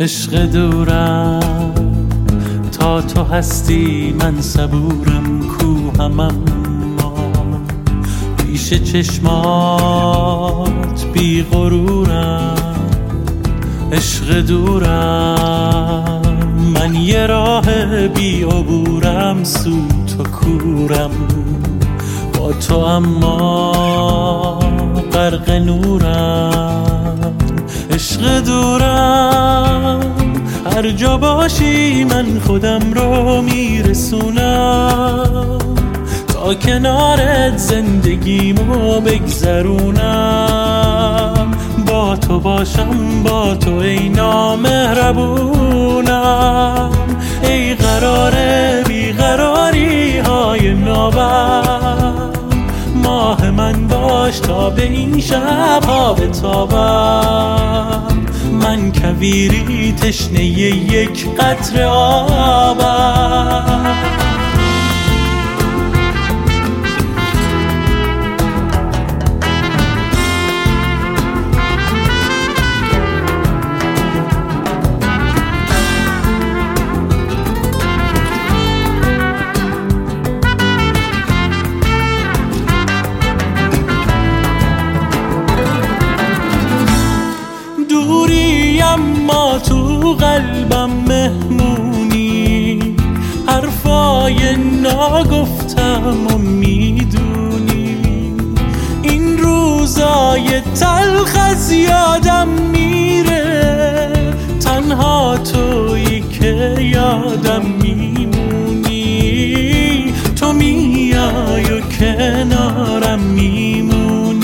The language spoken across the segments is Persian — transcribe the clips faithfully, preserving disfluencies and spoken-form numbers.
عشق دورم تا تو هستی من صبورم کوهم، اما پیش چشمات بی غرورم. عشق دورم من یه راه بی عبورم، سو تو کورم با تو اما غرق نورم. عشق دورم هر جا باشی من خودم رو میرسونم، تا کنارت زندگیمو بگذرونم. با تو باشم با تو ای نامهربونم، ای قرار بیقراری های نابم. ماه من باش تا به این شب ها بتابم، من کویری تشنه یک قطره آبم. دوری اما تو قلبم مهمونی، حرفای ناگفتم و میدونی. این روزای تلخ از یادم میره، تنها تویی که یادم میمونی. تو میای و کنارم میمونی.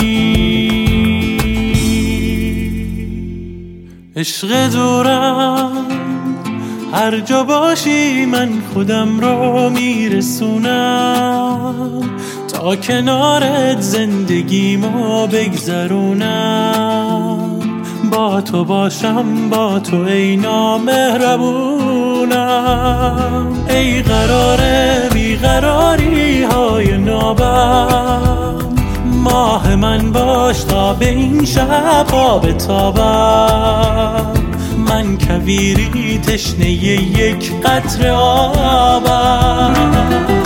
عشق دورم هر جا باشی من خودم رو میرسونم، تا کنارت زندگیمو بگذرونم. با تو باشم با تو ای نامهربونم، ای قرار بیقراری های نابم. ماه من باش تا به این شب ها بتابم، من کویری تشنه یک قطره آبم.